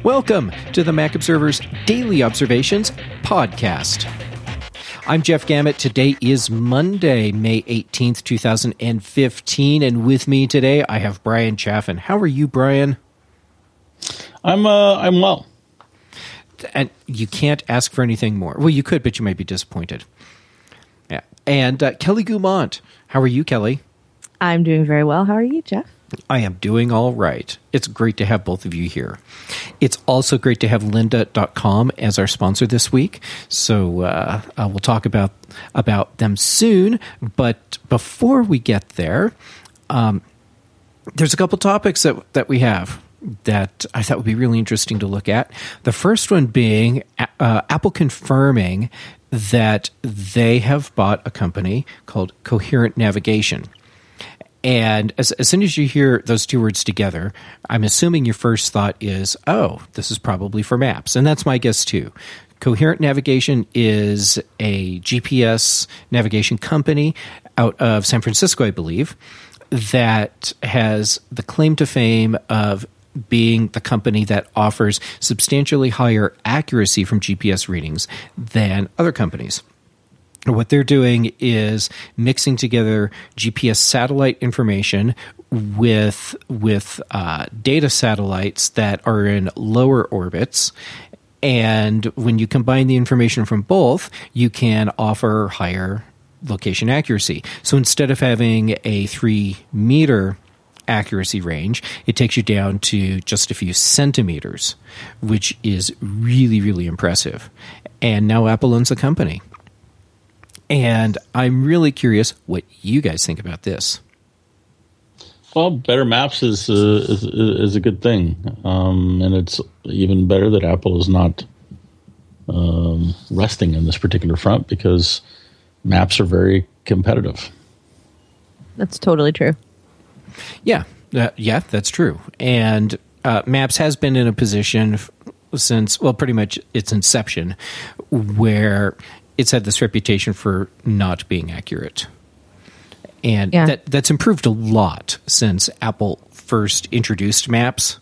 Welcome to the Mac Observer's Daily Observations podcast. I'm Jeff Gamet. Today is Monday, May 18th, 2015, and with me today I have Brian Chaffin. How are you, Brian? I'm well. And you can't ask for anything more. Well, you could, but you might be disappointed. Yeah. And Kelly Goumont. How are you, Kelly? I'm doing very well. How are you, Jeff? I am doing all right. It's great to have both of you here. It's also great to have lynda.com as our sponsor this week. So we'll talk about them soon. But before we get there, there's a couple topics that we have that I thought would be really interesting to look at. The first one being Apple confirming that they have bought a company called Coherent Navigation. And as soon as you hear those two words together, I'm assuming your first thought is, oh, this is probably for maps. And that's my guess, too. Coherent Navigation is a GPS navigation company out of San Francisco, I believe, that has the claim to fame of being the company that offers substantially higher accuracy from GPS readings than other companies. What they're doing is mixing together GPS satellite information with data satellites that are in lower orbits. And when you combine the information from both, you can offer higher location accuracy. So instead of having a 3-meter accuracy range, it takes you down to just a few centimeters, which is really, really impressive. And now Apple owns the company. And I'm really curious what you guys think about this. Well, better maps is a good thing, and it's even better that Apple is not resting in this particular front because maps are very competitive. That's totally true. Yeah, that's true. And Maps has been in a position since, well, pretty much its inception, where it's had this reputation for not being accurate. And that's improved a lot since Apple first introduced Maps,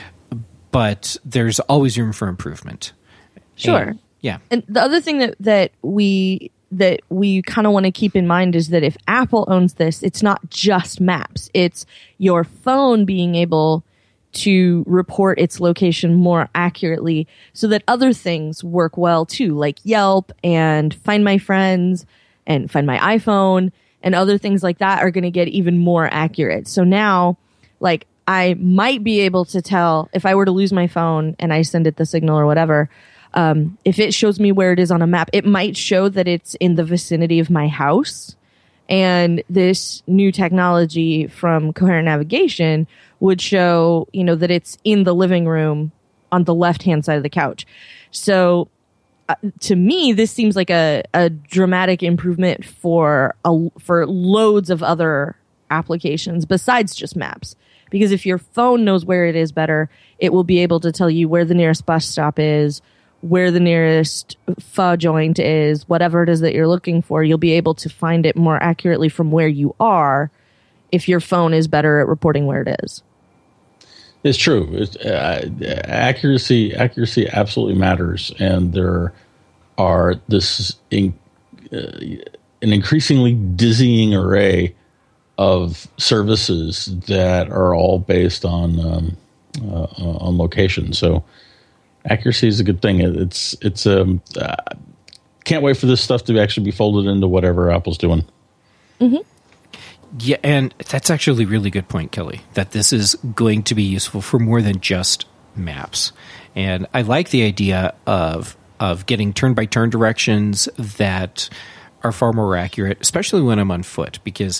but there's always room for improvement. Sure. And the other thing that we kind of want to keep in mind is that if Apple owns this, it's not just Maps. It's your phone being able to report its location more accurately so that other things work well too, like Yelp and Find My Friends and Find My iPhone and other things like that are going to get even more accurate. So now, like, I might be able to tell if I were to lose my phone and I send it the signal or whatever, if it shows me where it is on a map, it might show that it's in the vicinity of my house. And this new technology from Coherent Navigation would show, that it's in the living room on the left-hand side of the couch. So to me, this seems like a dramatic improvement for loads of other applications besides just Maps. Because if your phone knows where it is better, it will be able to tell you where the nearest bus stop is, where the nearest pho joint is, whatever it is that you're looking for. You'll be able to find it more accurately from where you are if your phone is better at reporting where it is. It's true. Accuracy absolutely matters, and there are an increasingly dizzying array of services that are all based on location. So accuracy is a good thing. It's can't wait for this stuff to actually be folded into whatever Apple's doing. Mm-hmm. Yeah, and that's actually a really good point, Kelly, that this is going to be useful for more than just Maps. And I like the idea of getting turn-by-turn directions that are far more accurate, especially when I'm on foot, because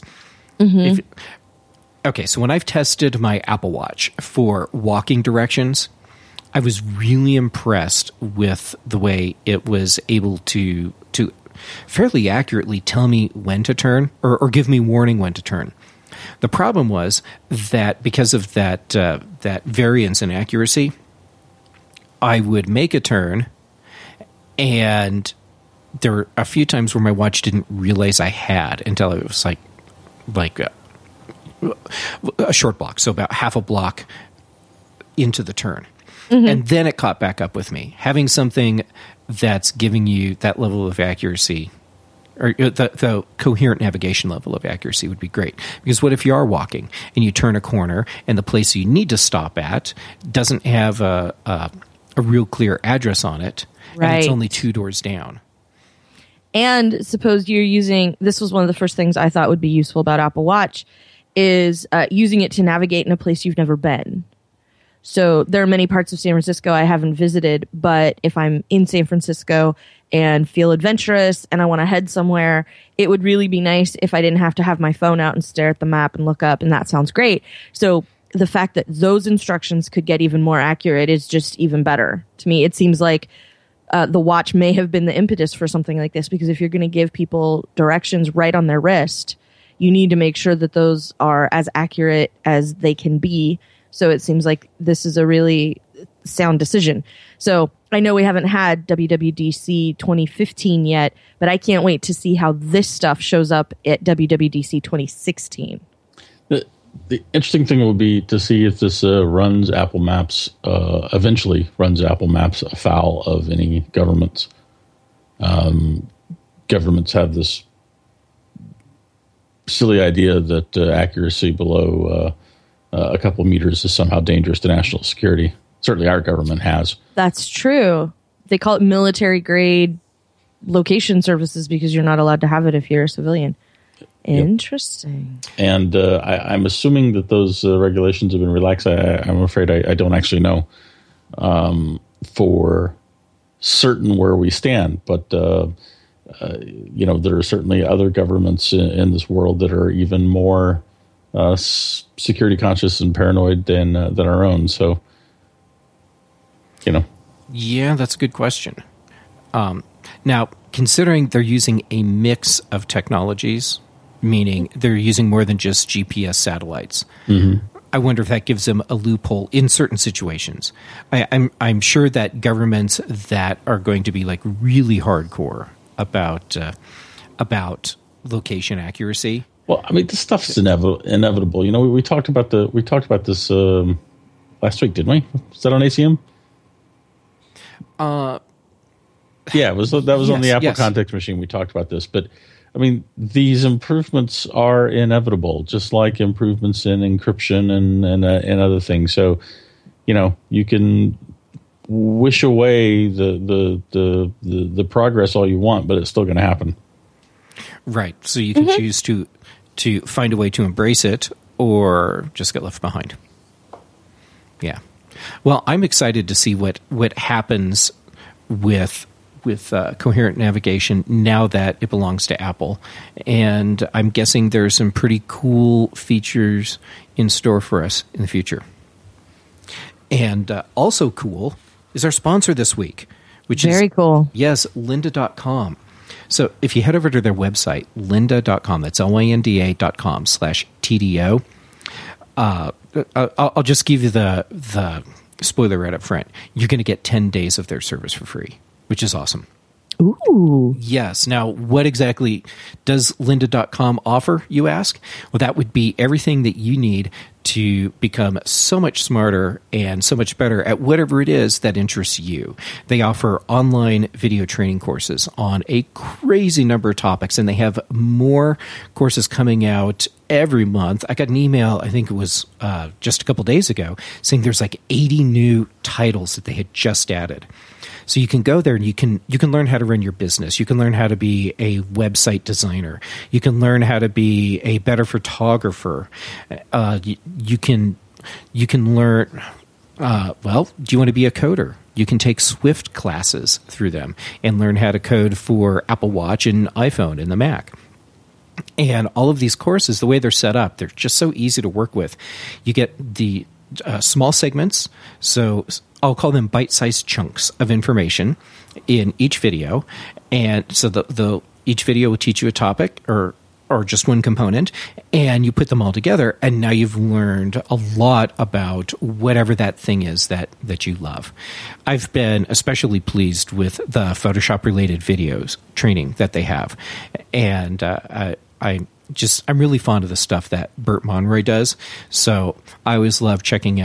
so when I've tested my Apple Watch for walking directions, I was really impressed with the way it was able to fairly accurately tell me when to turn or give me warning when to turn. The problem was that because of that variance in accuracy, I would make a turn, and there were a few times where my watch didn't realize I had until it was like a short block, so about half a block into the turn. And then it caught back up with me. Having something that's giving you that level of accuracy, or the coherent navigation level of accuracy, would be great. Because what if you are walking and you turn a corner and the place you need to stop at doesn't have a real clear address on it, and it's only 2 doors down? And suppose you're using, this was one of the first things I thought would be useful about Apple Watch, is using it to navigate in a place you've never been. So there are many parts of San Francisco I haven't visited, but if I'm in San Francisco and feel adventurous and I want to head somewhere, it would really be nice if I didn't have to have my phone out and stare at the map and look up, and that sounds great. So the fact that those instructions could get even more accurate is just even better. To me, it seems like the watch may have been the impetus for something like this, because if you're going to give people directions right on their wrist, you need to make sure that those are as accurate as they can be. So it seems like this is a really sound decision. So I know we haven't had WWDC 2015 yet, but I can't wait to see how this stuff shows up at WWDC 2016. The interesting thing would be to see if this runs Apple Maps, eventually runs Apple Maps afoul of any governments. Governments have this silly idea that accuracy below a couple of meters is somehow dangerous to national security. Certainly our government has. That's true. They call it military grade location services because you're not allowed to have it if you're a civilian. Interesting. Yep. And I'm assuming that those regulations have been relaxed. I'm afraid I don't actually know for certain where we stand. But, there are certainly other governments in this world that are even more security conscious and paranoid than our own. So, Yeah, that's a good question. Now, considering they're using a mix of technologies, meaning they're using more than just GPS satellites, I wonder if that gives them a loophole in certain situations. I'm sure that governments that are going to be like really hardcore about location accuracy. Well, I mean, this stuff's inevitable. We talked about this last week, didn't we? Was that on ACM? Yeah, that was on the Apple Context Machine. We talked about this, but I mean, these improvements are inevitable, just like improvements in encryption and other things. So, you can wish away the progress all you want, but it's still going to happen. Right. So you can choose to find a way to embrace it or just get left behind. Yeah. Well, I'm excited to see what happens with coherent navigation now that it belongs to Apple. And I'm guessing there's some pretty cool features in store for us in the future. And also cool is our sponsor this week, which is very cool. Yes, lynda.com. So if you head over to their website, lynda.com, that's lynda.com/TDO. I'll just give you the spoiler right up front. You're going to get 10 days of their service for free, which is awesome. Ooh. Yes. Now, what exactly does lynda.com offer, you ask? Well, that would be everything that you need to become so much smarter and so much better at whatever it is that interests you. They offer online video training courses on a crazy number of topics, and they have more courses coming out every month. I got an email, I think it was just a couple days ago, saying there's like 80 new titles that they had just added. So you can go there and you can learn how to run your business. You can learn how to be a website designer. You can learn how to be a better photographer. You can learn. Do you want to be a coder? You can take Swift classes through them and learn how to code for Apple Watch and iPhone and the Mac. And all of these courses, the way they're set up, they're just so easy to work with. You get the small segments, so I'll call them bite-sized chunks of information in each video. And so each video will teach you a topic or just one component, and you put them all together, and now you've learned a lot about whatever that thing is that you love. I've been especially pleased with the Photoshop-related videos training that they have. And I'm really fond of the stuff that Bert Monroy does. So I always love checking out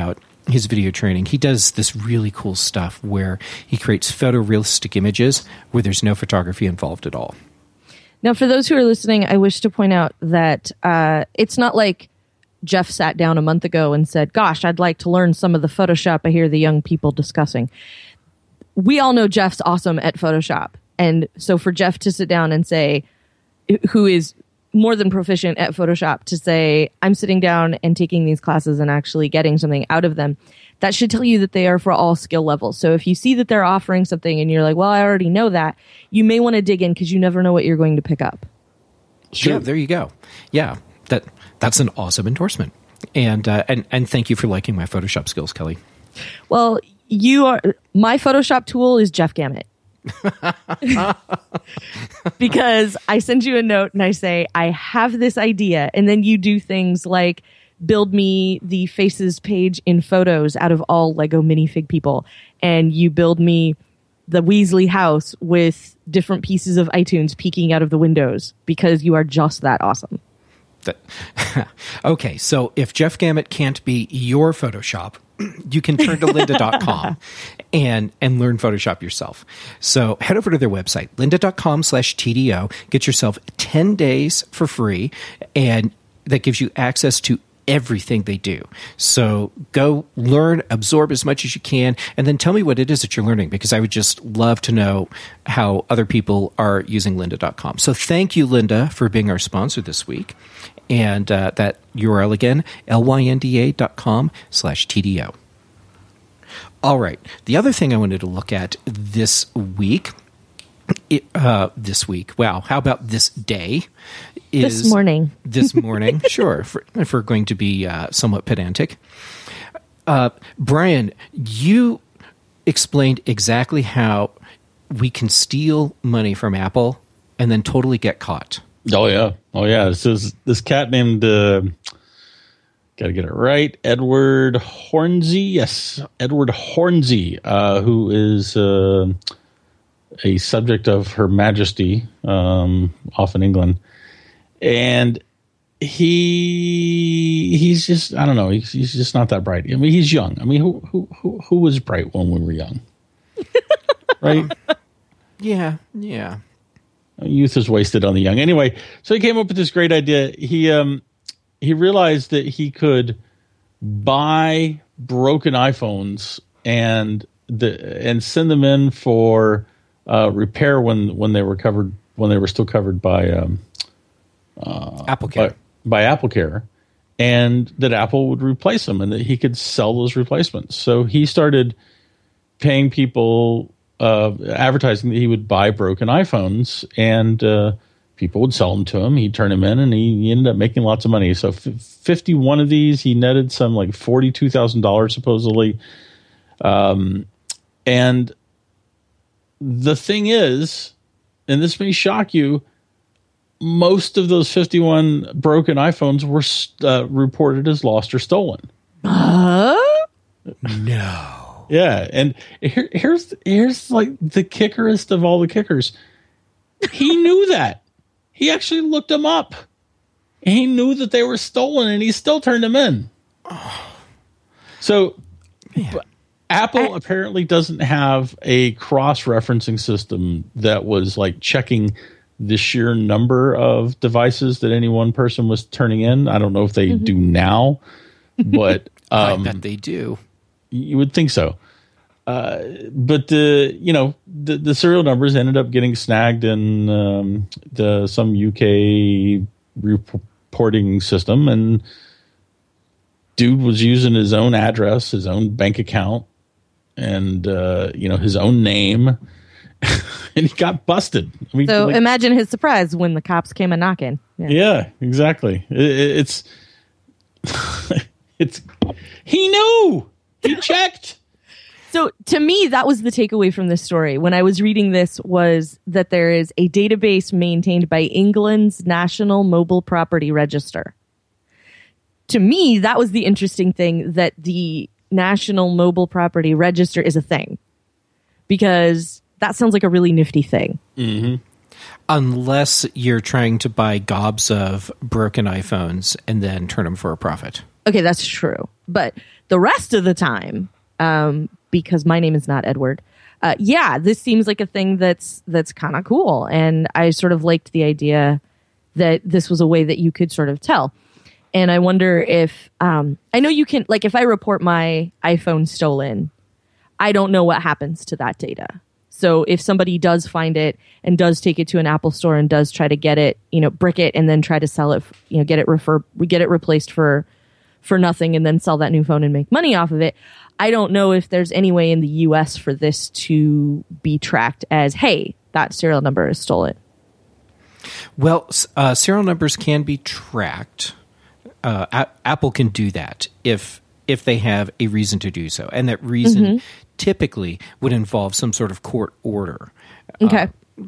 his video training, he does this really cool stuff where he creates photorealistic images where there's no photography involved at all. Now, for those who are listening, I wish to point out that it's not like Jeff sat down a month ago and said, gosh, I'd like to learn some of the Photoshop I hear the young people discussing. We all know Jeff's awesome at Photoshop. And so for Jeff to sit down and say, who is more than proficient at Photoshop, to say, I'm sitting down and taking these classes and actually getting something out of them, that should tell you that they are for all skill levels. So if you see that they're offering something and you're like, well, I already know that, you may want to dig in because you never know what you're going to pick up. Sure. Yeah, there you go. Yeah, that's an awesome endorsement. And thank you for liking my Photoshop skills, Kelly. Well, my Photoshop tool is Jeff Gamet. Because I send you a note and I say, I have this idea. And then you do things like build me the faces page in Photos out of all Lego minifig people. And you build me the Weasley house with different pieces of iTunes peeking out of the windows because you are just that awesome. Okay, so if Jeff Gamet can't be your Photoshop, you can turn to lynda.com and learn Photoshop yourself. So head over to their website, lynda.com/TDO. Get yourself 10 days for free, and that gives you access to everything they do. So go learn, absorb as much as you can, and then tell me what it is that you're learning, because I would just love to know how other people are using lynda.com. So thank you, Lynda, for being our sponsor this week. And that URL again, lynda.com/TDO. All right. The other thing I wanted to look at this week, wow, how about this day? This morning. This morning, sure, if we're going to be somewhat pedantic. Brian, you explained exactly how we can steal money from Apple and then totally get caught. Oh yeah. This cat named, got to get it right, Edward Hornsey. Yes, Edward Hornsey, who is a subject of Her Majesty, off in England, and he's just, I don't know, he's just not that bright. I mean, he's young. I mean, who was bright when we were young, right? Yeah. Youth is wasted on the young. Anyway, so he came up with this great idea. He realized that he could buy broken iPhones and send them in for repair when they were still covered by AppleCare. By AppleCare, and that Apple would replace them, and that he could sell those replacements. So he started paying people, advertising that he would buy broken iPhones, and people would sell them to him. He'd turn them in, and he ended up making lots of money. So 51 of these, he netted some like $42,000 supposedly. And the thing is, and this may shock you, most of those 51 broken iPhones were reported as lost or stolen. No. Yeah, and here's like the kickerest of all the kickers. He knew that. He actually looked them up. He knew that they were stolen, and he still turned them in. So Apple apparently doesn't have a cross-referencing system that was like checking the sheer number of devices that any one person was turning in. I don't know if they do now, but I bet they do. You would think so. But the serial numbers ended up getting snagged in some UK reporting system, and dude was using his own address, his own bank account, and his own name, and he got busted. I mean, so imagine his surprise when the cops came a knocking. Yeah, exactly. It's he knew. He checked. So to me, that was the takeaway from this story when I was reading this, was that there is a database maintained by England's National Mobile Property Register. To me, that was the interesting thing, that the National Mobile Property Register is a thing, because that sounds like a really nifty thing. Mm-hmm. Unless you're trying to buy gobs of broken iPhones and then turn them for a profit. Okay, that's true. But the rest of the time, because my name is not Edward, this seems like a thing that's kind of cool. And I sort of liked the idea that this was a way that you could sort of tell. And I wonder if, I know you can, like if I report my iPhone stolen, I don't know what happens to that data. So if somebody does find it and does take it to an Apple store and does try to get it, brick it and then try to sell it, get it replaced for nothing and then sell that new phone and make money off of it. I don't know if there's any way in the US for this to be tracked as, hey, that serial number is stolen. Well, serial numbers can be tracked. Apple can do that if they have a reason to do so. And that reason typically would involve some sort of court order. Okay.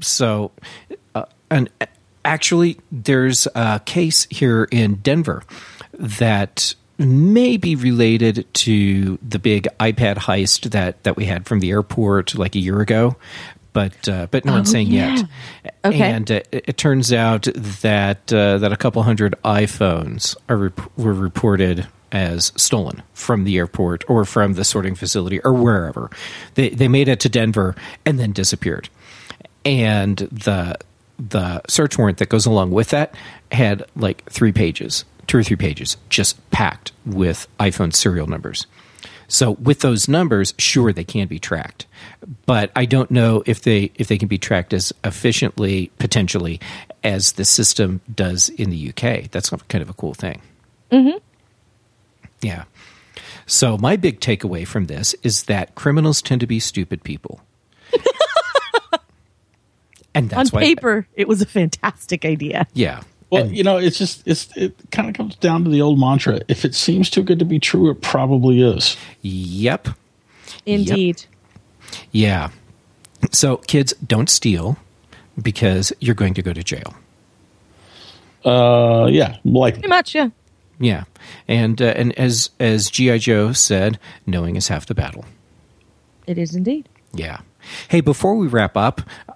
And actually, there's a case here in Denver that may be related to the big iPad heist that we had from the airport like a year ago. But no one's saying yet. Okay. And it turns out that a couple hundred iPhones were reported as stolen from the airport or from the sorting facility or wherever. They made it to Denver and then disappeared. And the search warrant that goes along with that had like 2 or 3 pages, just packed with iPhone serial numbers. So with those numbers, sure, they can be tracked. But I don't know if they can be tracked as efficiently, potentially, as the system does in the UK. That's kind of a cool thing. Mm-hmm. Yeah. So my big takeaway from this is that criminals tend to be stupid people. And that's on paper, it was a fantastic idea. Yeah. Well, it kind of comes down to the old mantra. If it seems too good to be true, it probably is. Yep. Indeed. Yep. Yeah. So kids, don't steal because you're going to go to jail. Yeah. Like pretty much, yeah. Yeah. And as G.I. Joe said, knowing is half the battle. It is indeed. Yeah. Hey, before we wrap up,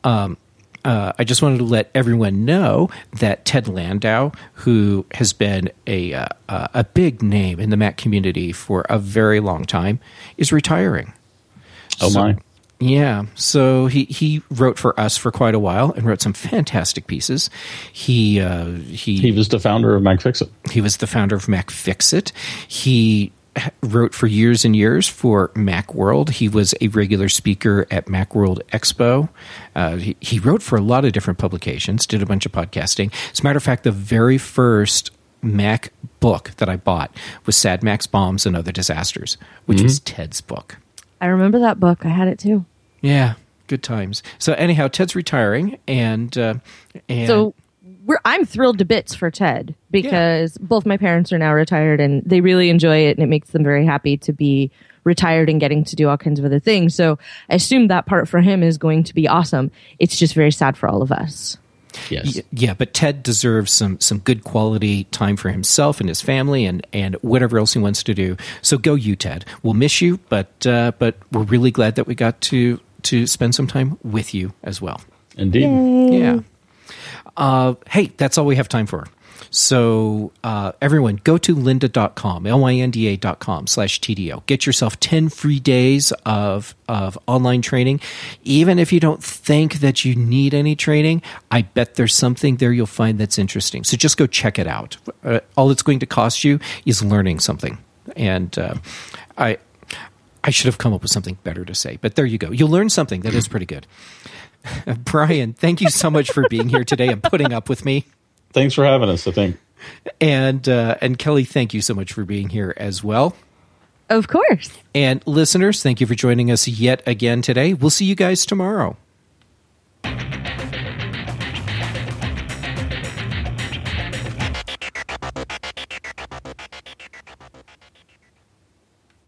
I just wanted to let everyone know that Ted Landau, who has been a big name in the Mac community for a very long time, is retiring. Oh, my. Yeah. So he wrote for us for quite a while and wrote some fantastic pieces. He was the founder of MacFixit. He was the founder of MacFixit. He wrote for years and years for Macworld. He was a regular speaker at Macworld Expo. He wrote for a lot of different publications, did a bunch of podcasting. As a matter of fact, the very first Mac book that I bought was Sad Mac's Bombs and Other Disasters, which was Ted's book. I remember that book. I had it too. Yeah, good times. So anyhow, Ted's retiring, and so I'm thrilled to bits for Ted because both my parents are now retired and they really enjoy it and it makes them very happy to be retired and getting to do all kinds of other things. So I assume that part for him is going to be awesome. It's just very sad for all of us. Yes. Yeah, but Ted deserves some good quality time for himself and his family and whatever else he wants to do. So go you, Ted. We'll miss you, but we're really glad that we got to spend some time with you as well. Indeed. Yay. Yeah. Hey, that's all we have time for. So everyone, go to lynda.com, lynda.com/TDO. Get yourself 10 free days of online training. Even if you don't think that you need any training, I bet there's something there you'll find that's interesting. So just go check it out. All it's going to cost you is learning something. And I should have come up with something better to say, but there you go. You'll learn something that is pretty good. Brian, thank you so much for being here today and putting up with me. Thanks for having us, I think. And Kelly, thank you so much for being here as well. Of course. And listeners, thank you for joining us yet again today. We'll see you guys tomorrow.